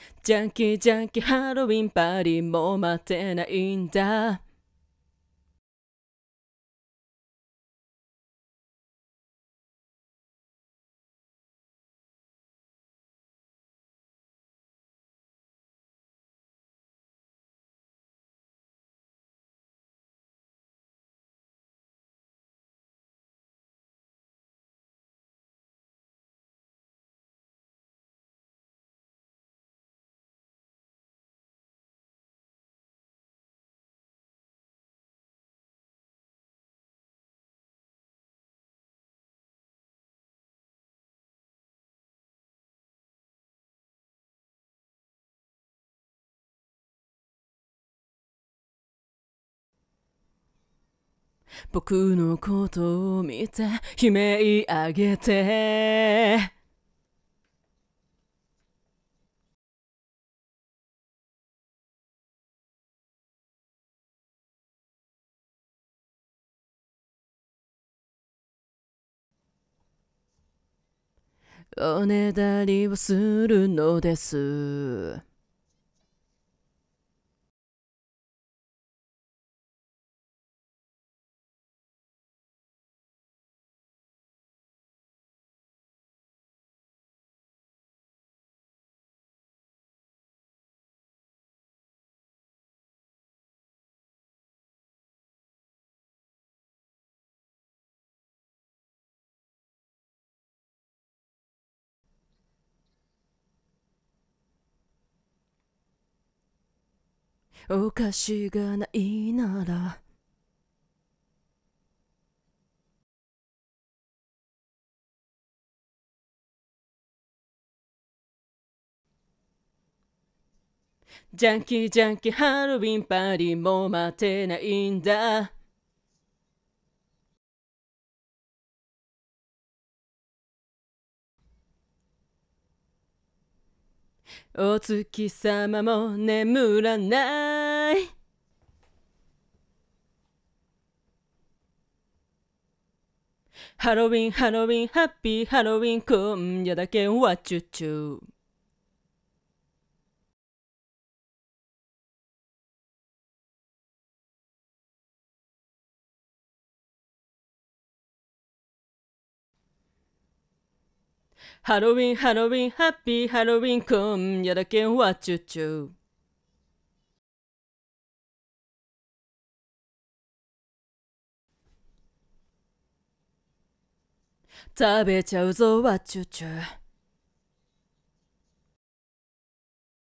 ジャンキージャンキーハロウィンパーリーもう待ってないんだ。僕のことを見て悲鳴あげて、おねだりをするのです。お菓子がないならジャンキージャンキーハロウィンパーリーもう待ってないんだ。お月様も眠らない。ハロウィンハロウィンハッピーハロウィン今夜だけはチュッチュ。ハロウィンハロウィンハッピーハロウィン今夜だけはチュッチュ。食べちゃうぞわチュチュ。